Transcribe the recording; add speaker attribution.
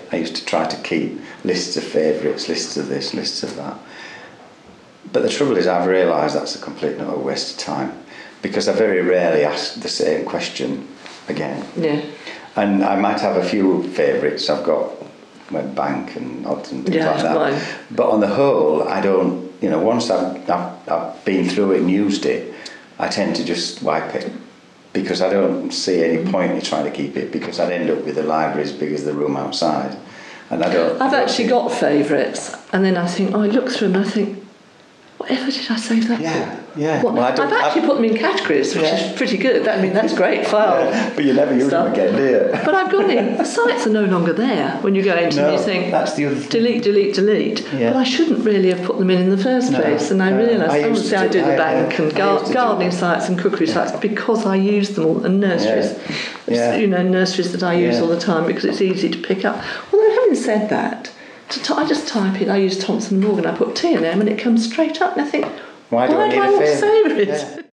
Speaker 1: I used to try to keep lists of favourites, lists of this, lists of that. But the trouble is, I've realised that's a complete and utter waste of time, because I very rarely ask the same question again.
Speaker 2: Yeah.
Speaker 1: And I might have a few favourites. I've got Webbank and odds and things like that.
Speaker 2: Mine.
Speaker 1: But on the whole, I don't. Once I've been through it and used it, I tend to just wipe it, because I don't see any point in trying to keep it, because I'd end up with a library as big as the room outside, and I don't.
Speaker 2: I've actually got favourites, and then I think, I look through them and I think, whatever did I save that for?
Speaker 1: Yeah.
Speaker 2: Well, I've actually put them in categories, which is pretty good. That's great file.
Speaker 1: Yeah, but you never use them again, do you?
Speaker 2: But I've gone in. The sites are no longer there when you go into them. You think,
Speaker 1: that's the other thing.
Speaker 2: delete.
Speaker 1: Yeah.
Speaker 2: But I shouldn't really have put them in the first place. And I realised, obviously, I do the bank and gardening sites and cookery sites because I use them all, and nurseries.
Speaker 1: Yeah.
Speaker 2: Nurseries that I use all the time because it's easy to pick up. Although, having said that, I just type in, I use Thompson Morgan, I put T in them and it comes straight up, and I think, why do I not save it?
Speaker 1: Yeah.